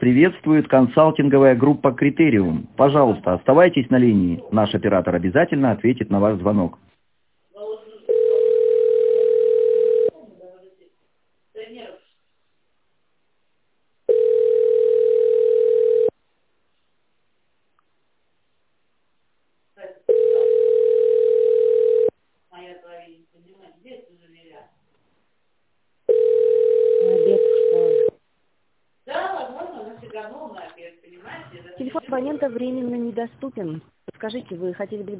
Приветствует консалтинговая группа «Критериум». Пожалуйста, оставайтесь на линии. Наш оператор обязательно ответит на ваш звонок. Телефон абонента временно недоступен. Скажите, вы хотели бы